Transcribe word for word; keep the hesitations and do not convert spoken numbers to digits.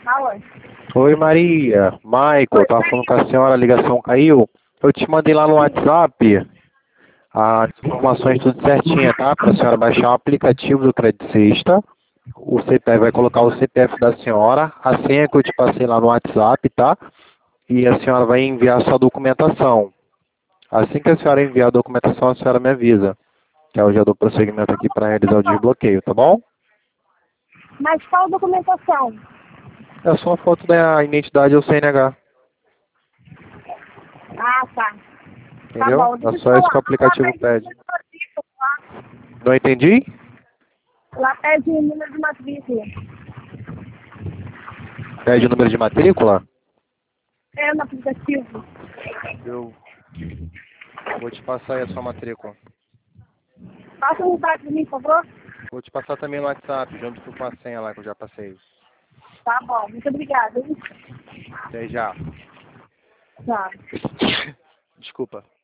Fala. Oi, Maria. Michael, tava falando com a senhora, a ligação caiu. Eu te mandei lá no WhatsApp as informações tudo certinha, tá? Para a senhora baixar o aplicativo do Credicista. O C P F vai colocar o C P F da senhora, a senha que eu te passei lá no WhatsApp, tá? E a senhora vai enviar sua documentação. Assim que a senhora enviar a documentação, a senhora me avisa. Que eu já dou prosseguimento aqui para realizar o desbloqueio, tá bom? Mas qual documentação? É só a foto da identidade ou C N H. Ah, tá. Tá Entendeu? bom, É deixa eu te só isso que o falar. Lá aplicativo pede pede. número de matrícula, tá? Não entendi? Lá pede número de matrícula. Pede o número de matrícula? É no aplicativo. Eu vou te passar aí a sua matrícula. Passa um zap pra mim, por favor. Vou te passar também no WhatsApp, junto com a senha lá que eu já passei. Tá bom, muito obrigada. Até já. Tá. Desculpa.